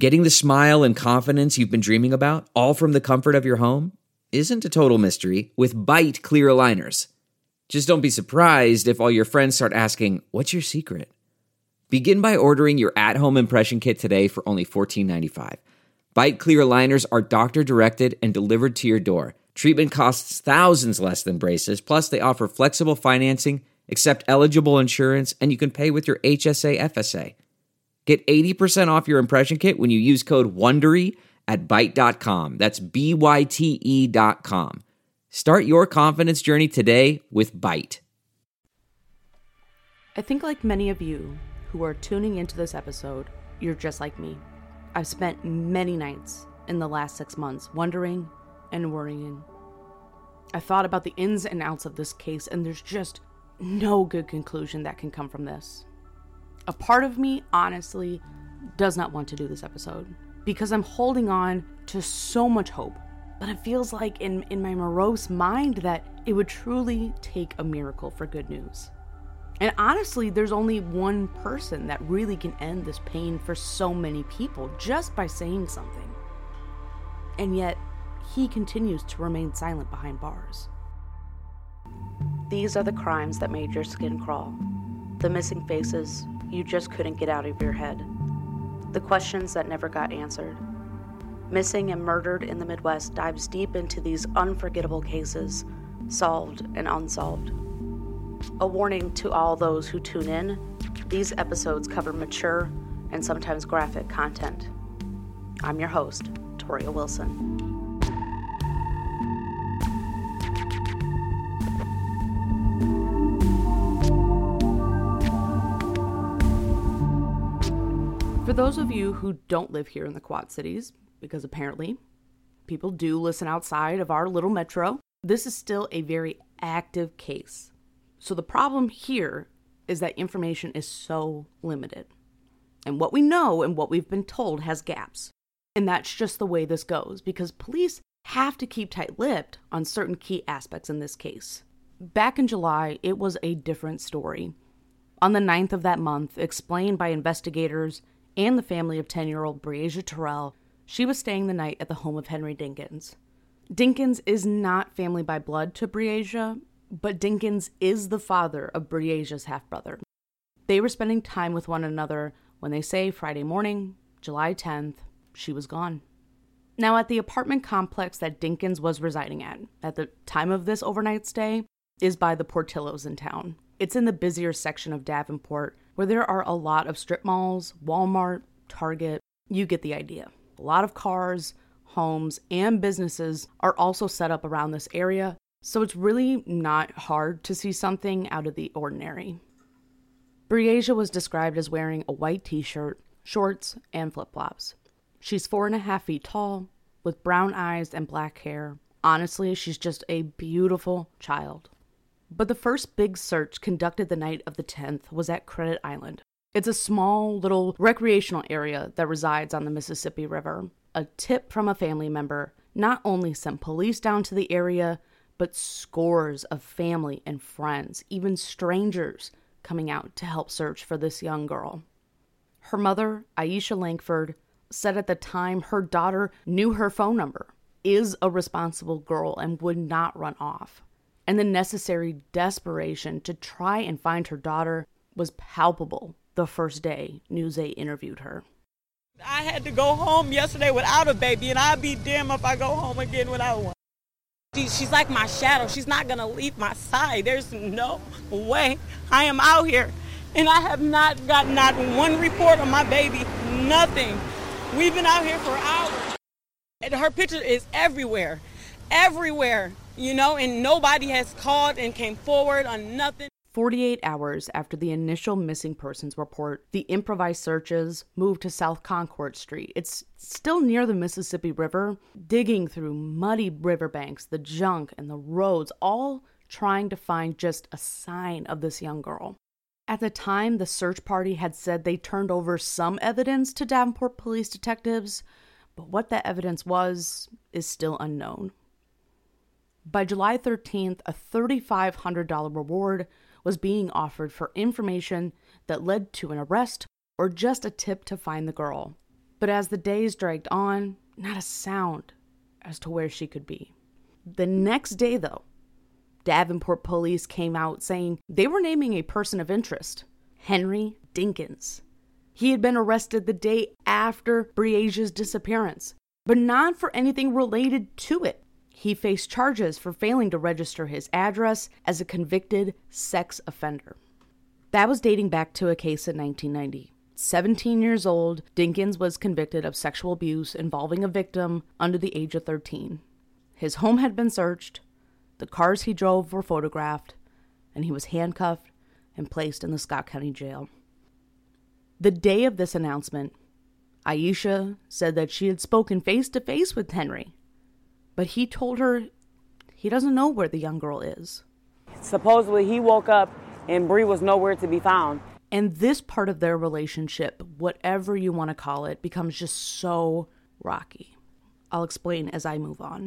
Getting the smile and confidence you've been dreaming about, all from the comfort of your home, isn't a total mystery with Byte clear aligners. Just don't be surprised if all your friends start asking, "What's your secret?" Begin by ordering your at-home impression kit today for only $14.95. Byte clear aligners are doctor-directed and delivered to your door. Treatment costs thousands less than braces, plus they offer flexible financing, accept eligible insurance, and you can pay with your HSA FSA. Get 80% off your impression kit when you use code WONDERY at Byte.com. That's BYTE.com. Start your confidence journey today with Byte. I think like many of you who are tuning into this episode, you're just like me. I've spent many nights in the last 6 months wondering and worrying. I thought about the ins and outs of this case, and there's just no good conclusion that can come from this. A part of me, honestly, does not want to do this episode because I'm holding on to so much hope. But it feels like in my morose mind that it would truly take a miracle for good news. And honestly, there's only one person that really can end this pain for so many people just by saying something. And yet, he continues to remain silent behind bars. These are the crimes that made your skin crawl. The missing faces you just couldn't get out of your head. The questions that never got answered. Missing and Murdered in the Midwest dives deep into these unforgettable cases, solved and unsolved. A warning to all those who tune in, these episodes cover mature and sometimes graphic content. I'm your host, Toria Wilson. For those of you who don't live here in the Quad Cities, because apparently people do listen outside of our little metro, this is still a very active case. So the problem here is that information is so limited. And what we know and what we've been told has gaps. And that's just the way this goes, because police have to keep tight-lipped on certain key aspects in this case. Back in July, it was a different story. On the 9th of that month, explained by investigators and the family of 10-year-old Breasia Terrell, she was staying the night at the home of Henry Dinkins. Dinkins is not family by blood to Breasia, but Dinkins is the father of Breasia's half-brother. They were spending time with one another when they say Friday morning, July 10th, she was gone. Now, at the apartment complex that Dinkins was residing at the time of this overnight stay, is by the Portillos in town. It's in the busier section of Davenport, where there are a lot of strip malls, Walmart, Target. You get the idea. A lot of cars, homes, and businesses are also set up around this area, so it's really not hard to see something out of the ordinary. Breasia was described as wearing a white t-shirt, shorts, and flip-flops. She's 4.5 feet tall, with brown eyes and black hair. Honestly, she's just a beautiful child. But the first big search conducted the night of the 10th was at Credit Island. It's a small little recreational area that resides on the Mississippi River. A tip from a family member not only sent police down to the area, but scores of family and friends, even strangers, coming out to help search for this young girl. Her mother, Aisha Langford, said at the time her daughter knew her phone number, is a responsible girl, and would not run off. And the necessary desperation to try and find her daughter was palpable the first day Newsay interviewed her. I had to go home yesterday without a baby, and I'd be damned if I go home again without one. She's like my shadow. She's not going to leave my side. There's no way. I am out here, and I have not gotten not one report on my baby, nothing. We've been out here for hours. And her picture is everywhere, and nobody has called and came forward on nothing. 48 hours after the initial missing persons report, the improvised searches moved to South Concord Street. It's still near the Mississippi River, digging through muddy riverbanks, the junk, and the roads, all trying to find just a sign of this young girl. At the time, the search party had said they turned over some evidence to Davenport police detectives, but what that evidence was is still unknown. By July 13th, a $3,500 reward was being offered for information that led to an arrest or just a tip to find the girl. But as the days dragged on, not a sound as to where she could be. The next day, though, Davenport police came out saying they were naming a person of interest, Henry Dinkins. He had been arrested the day after Breasia's disappearance, but not for anything related to it. He faced charges for failing to register his address as a convicted sex offender. That was dating back to a case in 1990. 17 years old, Dinkins was convicted of sexual abuse involving a victim under the age of 13. His home had been searched, the cars he drove were photographed, and he was handcuffed and placed in the Scott County Jail. The day of this announcement, Aisha said that she had spoken face-to-face with Henry, but he told her he doesn't know where the young girl is. Supposedly he woke up and Bree was nowhere to be found. And this part of their relationship, whatever you want to call it, becomes just so rocky. I'll explain as I move on.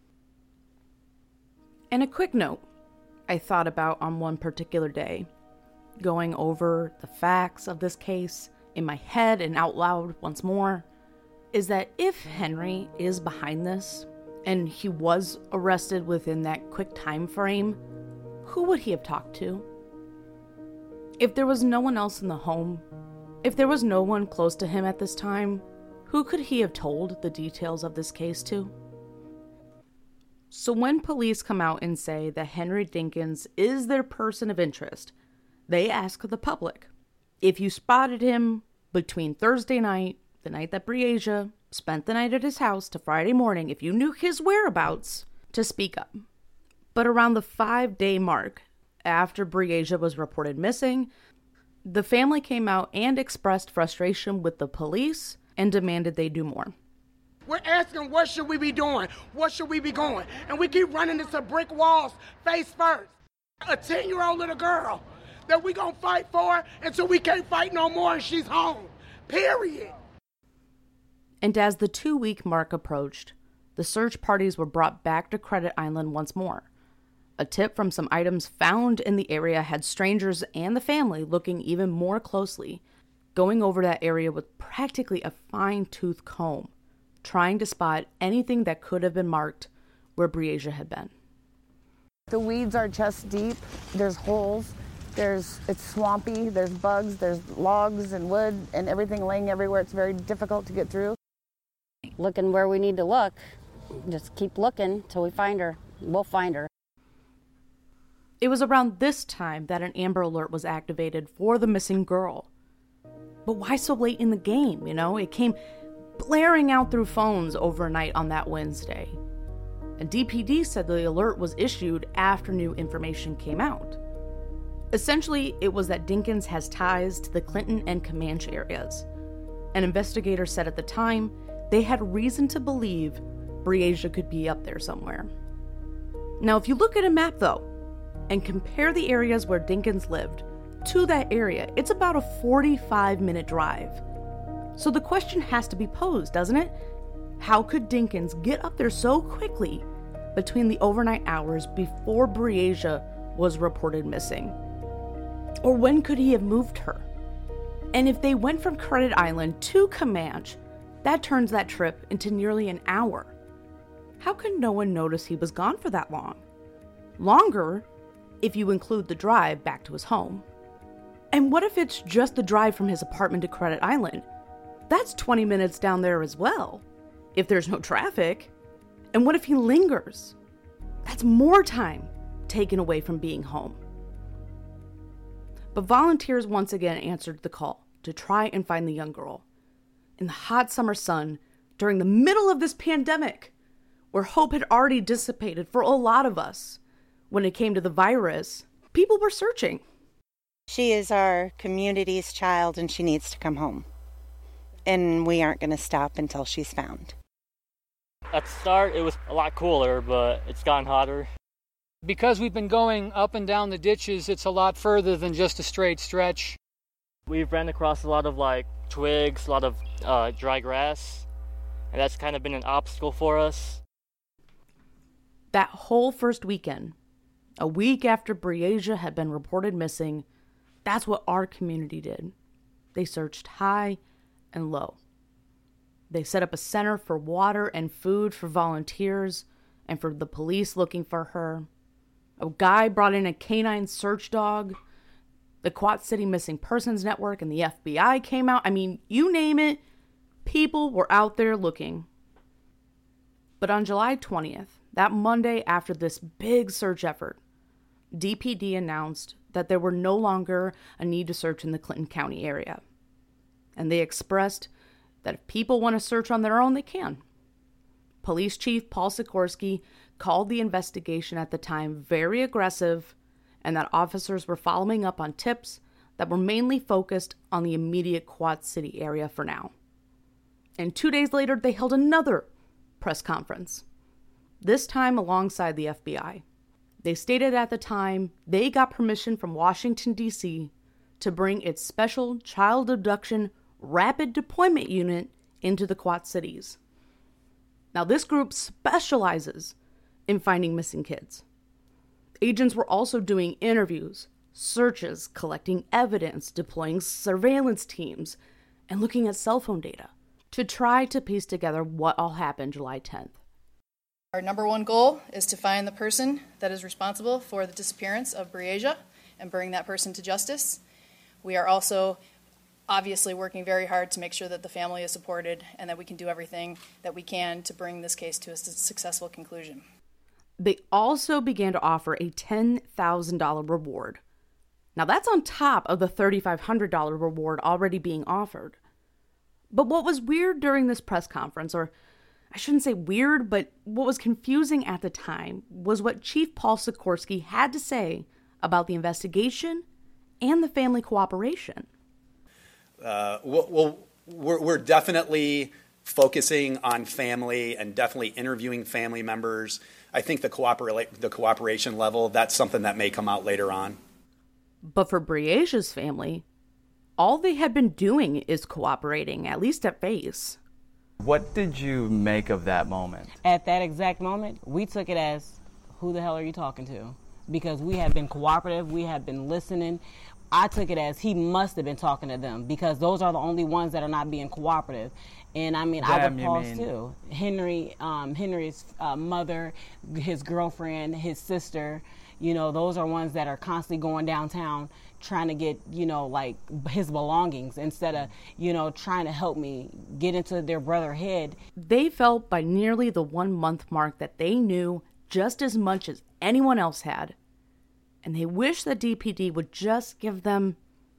And a quick note I thought about on one particular day, going over the facts of this case in my head and out loud once more, is that if Henry is behind this, and he was arrested within that quick time frame, who would he have talked to? If there was no one else in the home, if there was no one close to him at this time, who could he have told the details of this case to? So when police come out and say that Henry Dinkins is their person of interest, they ask the public, if you spotted him between Thursday night, the night that Breasia spent the night at his house, to Friday morning, if you knew his whereabouts, to speak up. But around the 5-day mark, after Breasia was reported missing, the family came out and expressed frustration with the police and demanded they do more. We're asking, what should we be doing? What should we be going? And we keep running into brick walls face first. A 10-year-old little girl that we gonna fight for until we can't fight no more and she's home. Period. And as the 2-week mark approached, the search parties were brought back to Credit Island once more. A tip from some items found in the area had strangers and the family looking even more closely, going over that area with practically a fine-tooth comb, trying to spot anything that could have been marked where Breasia had been. The weeds are chest deep. There's holes. It's swampy. There's bugs. There's logs and wood and everything laying everywhere. It's very difficult to get through. Looking where we need to look. Just keep looking till we find her. We'll find her. It was around this time that an Amber Alert was activated for the missing girl. But why so late in the game, It came blaring out through phones overnight on that Wednesday. And DPD said the alert was issued after new information came out. Essentially, it was that Dinkins has ties to the Clinton and Comanche areas. An investigator said at the time they had reason to believe Breasia could be up there somewhere. Now, if you look at a map, though, and compare the areas where Dinkins lived to that area, it's about a 45-minute drive. So the question has to be posed, doesn't it? How could Dinkins get up there so quickly between the overnight hours before Breasia was reported missing? Or when could he have moved her? And if they went from Credit Island to Comanche, that turns that trip into nearly an hour. How could no one notice he was gone for that long? Longer if you include the drive back to his home. And what if it's just the drive from his apartment to Credit Island? That's 20 minutes down there as well, if there's no traffic. And what if he lingers? That's more time taken away from being home. But volunteers once again answered the call to try and find the young girl. In the hot summer sun, during the middle of this pandemic, where hope had already dissipated for a lot of us, when it came to the virus, people were searching. She is our community's child and she needs to come home. And we aren't going to stop until she's found. At the start, it was a lot cooler, but it's gotten hotter. Because we've been going up and down the ditches, it's a lot further than just a straight stretch. We've ran across a lot of twigs, a lot of dry grass, and that's kind of been an obstacle for us. That whole first weekend, a week after Breasia had been reported missing, that's what our community did. They searched high and low. They set up a center for water and food for volunteers and for the police looking for her. A guy brought in a canine search dog. The Quad City Missing Persons Network and the FBI came out. I mean, you name it, people were out there looking. But on July 20th, that Monday after this big search effort, DPD announced that there were no longer a need to search in the Clinton County area. And they expressed that if people want to search on their own, they can. Police Chief Paul Sikorsky called the investigation at the time very aggressive, and that officers were following up on tips that were mainly focused on the immediate Quad City area for now. And 2 days later, they held another press conference, this time alongside the FBI. They stated at the time they got permission from Washington, D.C. to bring its Special Child Abduction Rapid Deployment Unit into the Quad Cities. Now, this group specializes in finding missing kids. Agents were also doing interviews, searches, collecting evidence, deploying surveillance teams, and looking at cell phone data to try to piece together what all happened July 10th. Our number one goal is to find the person that is responsible for the disappearance of Breasia and bring that person to justice. We are also obviously working very hard to make sure that the family is supported and that we can do everything that we can to bring this case to a successful conclusion. They also began to offer a $10,000 reward. Now that's on top of the $3,500 reward already being offered. But what was weird during this press conference, or I shouldn't say weird, but what was confusing at the time, was what Chief Paul Sikorsky had to say about the investigation and the family cooperation. We're definitely focusing on family and definitely interviewing family members. I think the cooperation level, that's something that may come out later on. But for Breasia's family, all they had been doing is cooperating, at least at face. What did you make of that moment? At that exact moment, we took it as, who the hell are you talking to? Because we have been cooperative, we have been listening. I took it as he must have been talking to them because those are the only ones that are not being cooperative. And I mean, I would pause too. Henry's mother, his girlfriend, his sister, you know, those are ones that are constantly going downtown trying to get, you know, like his belongings instead of, you know, trying to help me get into their brother's head. They felt by nearly the 1 month mark that they knew just as much as anyone else had. And they wish that DPD would just give them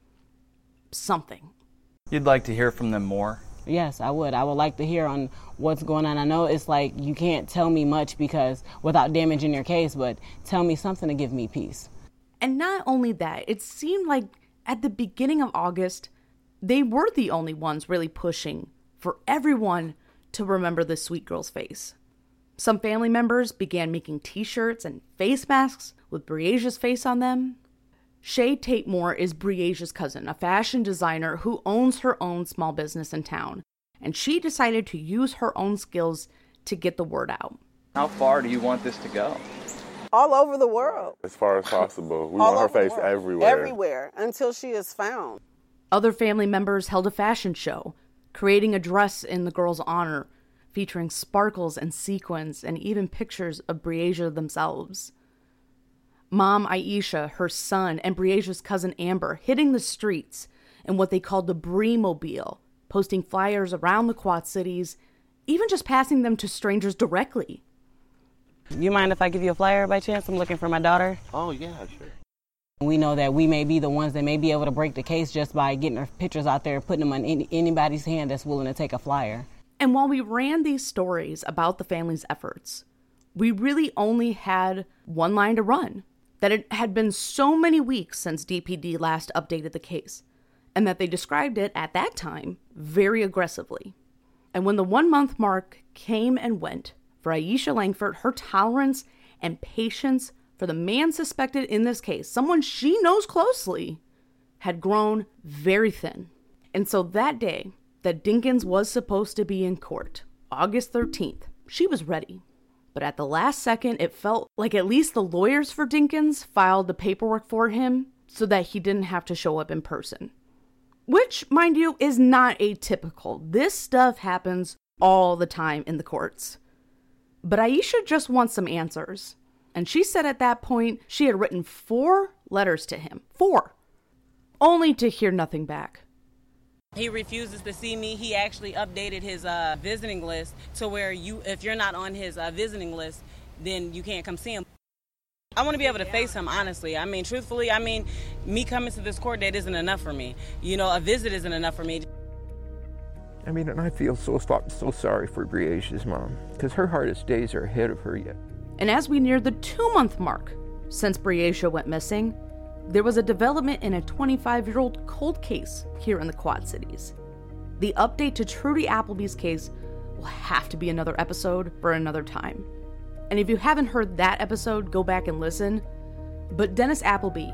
something. You'd like to hear from them more? Yes, I would. I would like to hear on what's going on. I know it's like you can't tell me much because without damaging your case, but tell me something to give me peace. And not only that, it seemed like at the beginning of August, they were the only ones really pushing for everyone to remember this sweet girl's face. Some family members began making t-shirts and face masks with Breasia's face on them. Shay Tate Moore is Breasia's cousin, a fashion designer who owns her own small business in town. And she decided to use her own skills to get the word out. How far do you want this to go? All over the world. As far as possible. We want her face everywhere. Everywhere, until she is found. Other family members held a fashion show, creating a dress in the girl's honor, featuring sparkles and sequins and even pictures of Breasia themselves. Mom Aisha, her son, and Breasia's cousin Amber hitting the streets in what they called the Bree-mobile, posting flyers around the Quad Cities, even just passing them to strangers directly. You mind if I give you a flyer by chance? I'm looking for my daughter. Oh, yeah, sure. We know that we may be the ones that may be able to break the case just by getting our pictures out there and putting them on anybody's hand that's willing to take a flyer. And while we ran these stories about the family's efforts, we really only had one line to run. That it had been so many weeks since DPD last updated the case, and that they described it at that time very aggressively. And when the 1 month mark came and went, for Aisha Langford, her tolerance and patience for the man suspected in this case, someone she knows closely, had grown very thin. And so that day that Dinkins was supposed to be in court, August 13th, she was ready. But at the last second, it felt like at least the lawyers for Dinkins filed the paperwork for him so that he didn't have to show up in person. Which, mind you, is not atypical. This stuff happens all the time in the courts. But Aisha just wants some answers. And she said at that point she had written 4 letters to him. 4. Only to hear nothing back. He refuses to see me. He actually updated his visiting list to where if you're not on his visiting list, then you can't come see him. I want to be able to face him, honestly. I mean, truthfully, me coming to this court date isn't enough for me. A visit isn't enough for me. And I feel so sorry for Briaja's mom, because her hardest days are ahead of her yet. And as we near the 2-month mark since Briaja went missing, there was a development in a 25-year-old cold case here in the Quad Cities. The update to Trudy Appleby's case will have to be another episode for another time. And if you haven't heard that episode, go back and listen. But Dennis Appleby,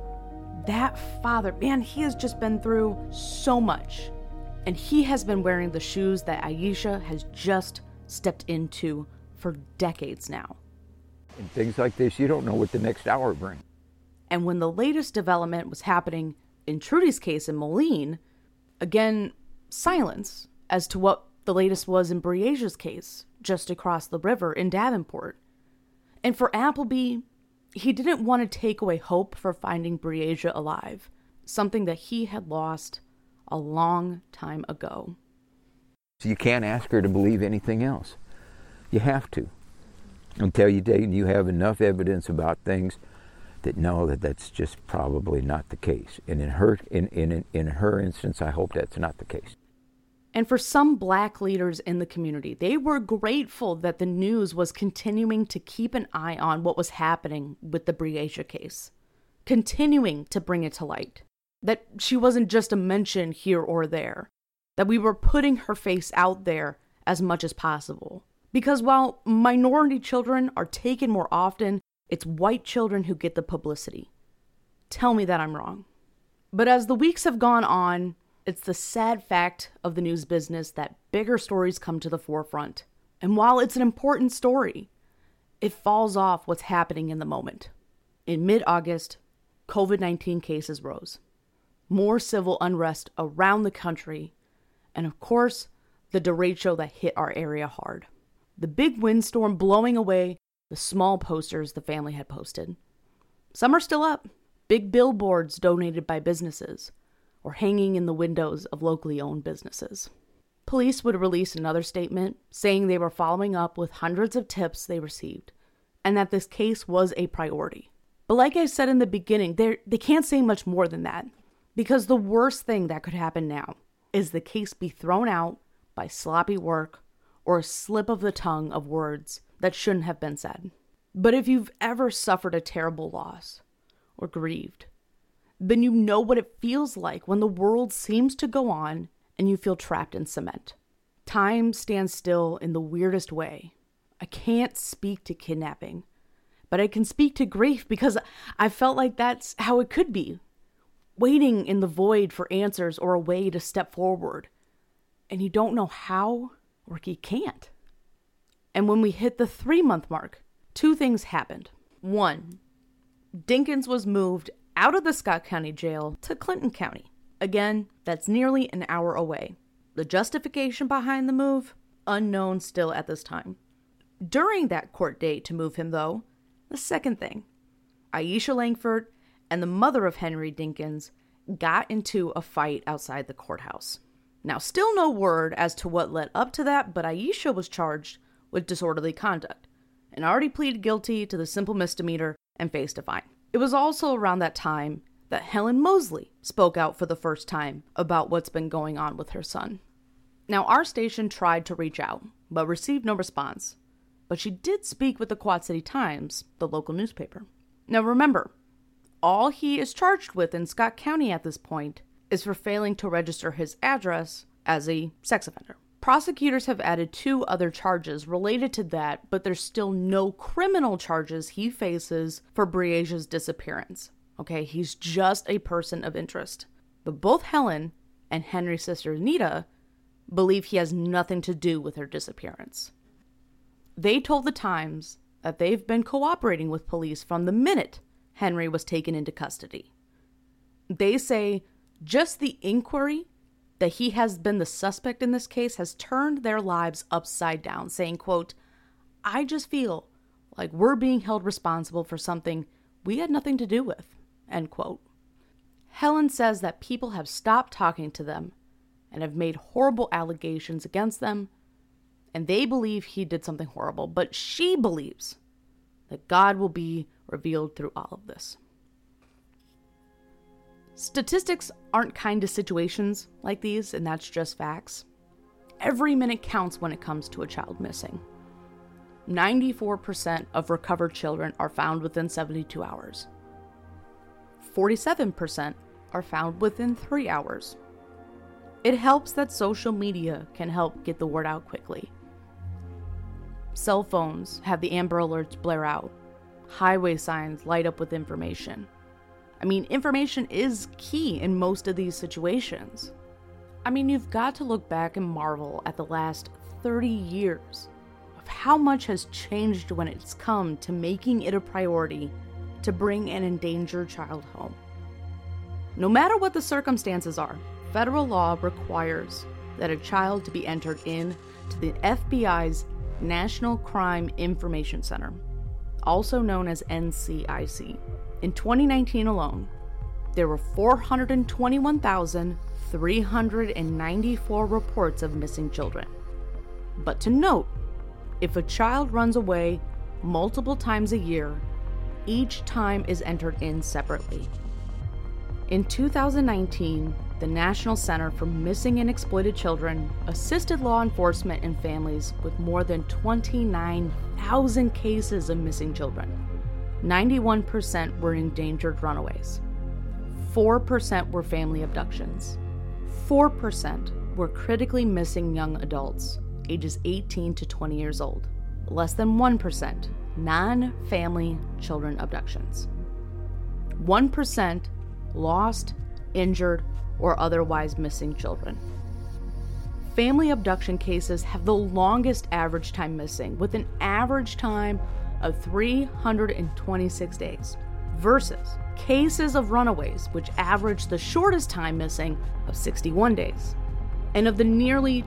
that father, man, he has just been through so much. And he has been wearing the shoes that Aisha has just stepped into for decades now. And things like this, you don't know what the next hour brings. And when the latest development was happening in Trudy's case in Moline, again, silence as to what the latest was in Briaja's case just across the river in Davenport. And for Appleby, he didn't want to take away hope for finding Briaja alive, something that he had lost a long time ago. So you can't ask her to believe anything else. You have to. Until you have enough evidence about things that know that that's just probably not the case. And in her instance, I hope that's not the case. And for some Black leaders in the community, they were grateful that the news was continuing to keep an eye on what was happening with the Briaja case, continuing to bring it to light, that she wasn't just a mention here or there, that we were putting her face out there as much as possible. Because while minority children are taken more often, it's white children who get the publicity. Tell me that I'm wrong. But as the weeks have gone on, it's the sad fact of the news business that bigger stories come to the forefront. And while it's an important story, it falls off what's happening in the moment. In mid-August, COVID-19 cases rose. More civil unrest around the country, and of course, the derecho that hit our area hard. The big windstorm blowing away the small posters the family had posted. Some are still up. Big billboards donated by businesses, or hanging in the windows of locally owned businesses. Police would release another statement saying they were following up with hundreds of tips they received, and that this case was a priority. But like I said in the beginning, they can't say much more than that, because the worst thing that could happen now is the case be thrown out by sloppy work or a slip of the tongue of words that shouldn't have been said. But if you've ever suffered a terrible loss or grieved, then you know what it feels like when the world seems to go on and you feel trapped in cement. Time stands still in the weirdest way. I can't speak to kidnapping, but I can speak to grief because I felt like that's how it could be. Waiting in the void for answers or a way to step forward. And you don't know how, or you can't. And when we hit the 3-month mark, 2 things happened. 1, Dinkins was moved out of the Scott County Jail to Clinton County. Again, that's nearly an hour away. The justification behind the move, unknown still at this time. During that court date to move him, though, the second thing, Aisha Langford and the mother of Henry Dinkins got into a fight outside the courthouse. Now, still no word as to what led up to that, but Aisha was charged with disorderly conduct and already pleaded guilty to the simple misdemeanor and faced a fine. It was also around that time that Helen Mosley spoke out for the first time about what's been going on with her son. Now, our station tried to reach out, but received no response. But she did speak with the Quad City Times, the local newspaper. Now remember, all he is charged with in Scott County at this point is for failing to register his address as a sex offender. Prosecutors have added 2 other charges related to that, but there's still no criminal charges he faces for Briaja's disappearance. Okay, he's just a person of interest. But both Helen and Henry's sister Anita believe he has nothing to do with her disappearance. They told the Times that they've been cooperating with police from the minute Henry was taken into custody. They say Just the inquiry that he has been the suspect in this case has turned their lives upside down, saying, quote, "I just feel like we're being held responsible for something we had nothing to do with," end quote. Helen says that people have stopped talking to them and have made horrible allegations against them, and they believe he did something horrible, but she believes that God will be revealed through all of this. Statistics aren't kind to situations like these, and that's just facts. Every minute counts when it comes to a child missing. 94% of recovered children are found within 72 hours. 47% are found within 3 hours. It helps that social media can help get the word out quickly. Cell phones have the Amber Alerts blare out. Highway signs light up with information. I mean, information is key in most of these situations. I mean, you've got to look back and marvel at the last 30 years of how much has changed when it's come to making it a priority to bring an endangered child home. No matter what the circumstances are, federal law requires that a child to be entered in to the FBI's National Crime Information Center, also known as NCIC. In 2019 alone, there were 421,394 reports of missing children. But to note, if a child runs away multiple times a year, each time is entered in separately. In 2019, the National Center for Missing and Exploited Children assisted law enforcement and families with more than 29,000 cases of missing children. 91% were endangered runaways. 4% were family abductions. 4% were critically missing young adults, ages 18 to 20 years old. Less than 1% non-family children abductions. 1% lost, injured, or otherwise missing children. Family abduction cases have the longest average time missing, with an average time of 326 days, versus cases of runaways, which average the shortest time missing of 61 days. And of the nearly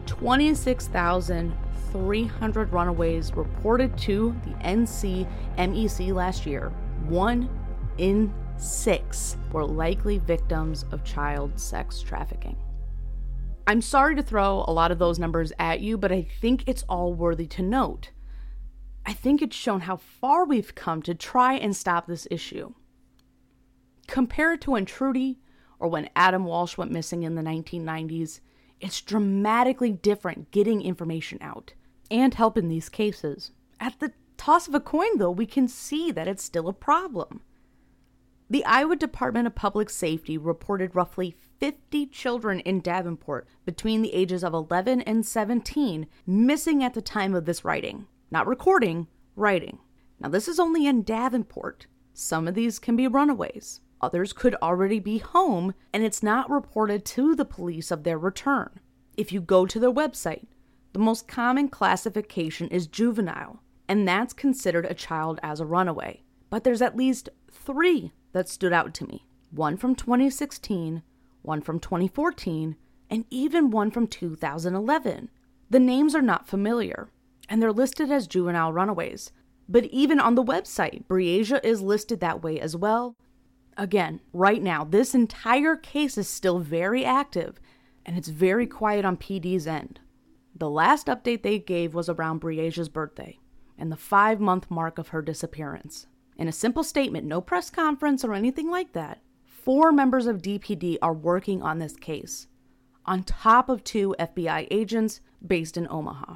26,300 runaways reported to the NCMEC last year, 1 in 6 were likely victims of child sex trafficking. I'm sorry to throw a lot of those numbers at you, but I think it's all worthy to note. I think it's shown how far we've come to try and stop this issue. Compare it to when Trudy or when Adam Walsh went missing in the 1990s, it's dramatically different getting information out and help in these cases. At the toss of a coin, though, we can see that it's still a problem. The Iowa Department of Public Safety reported roughly 50 children in Davenport between the ages of 11 and 17 missing at the time of this writing. Not recording, writing. Now, this is only in Davenport. Some of these can be runaways. Others could already be home, and it's not reported to the police of their return. If you go to their website, the most common classification is juvenile, and that's considered a child as a runaway. But there's at least 3 that stood out to me. One from 2016, one from 2014, and even one from 2011. The names are not familiar, and they're listed as juvenile runaways. But even on the website, Breasia is listed that way as well. Again, right now, this entire case is still very active, and it's very quiet on PD's end. The last update they gave was around Breasia's birthday, and the 5-month mark of her disappearance. In a simple statement, no press conference or anything like that, 4 members of DPD are working on this case, on top of 2 FBI agents based in Omaha.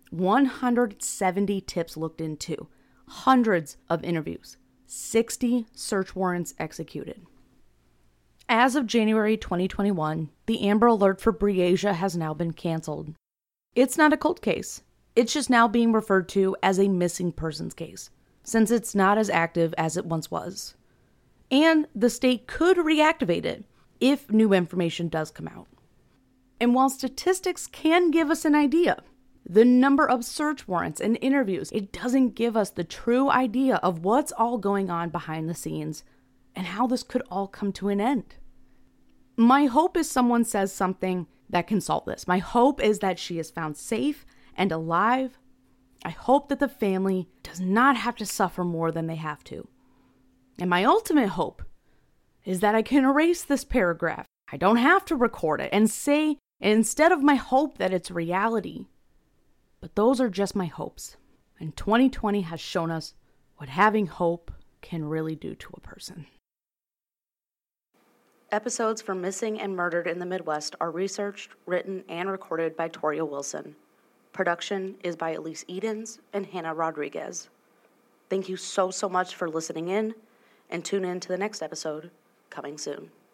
170 tips looked into, hundreds of interviews, 60 search warrants executed. As of January 2021, the Amber Alert for Breasia has now been canceled. It's not a cold case. It's just now being referred to as a missing persons case, since it's not as active as it once was. And the state could reactivate it if new information does come out. And while statistics can give us an idea, the number of search warrants and interviews, it doesn't give us the true idea of what's all going on behind the scenes and how this could all come to an end. My hope is someone says something that can solve this. My hope is that she is found safe and alive. I hope that the family does not have to suffer more than they have to. And my ultimate hope is that I can erase this paragraph. I don't have to record it and say, instead of my hope, that it's reality. But those are just my hopes. And 2020 has shown us what having hope can really do to a person. Episodes for Missing and Murdered in the Midwest are researched, written, and recorded by Toria Wilson. Production is by Elise Edens and Hannah Rodriguez. Thank you so much for listening in, and tune in to the next episode, coming soon.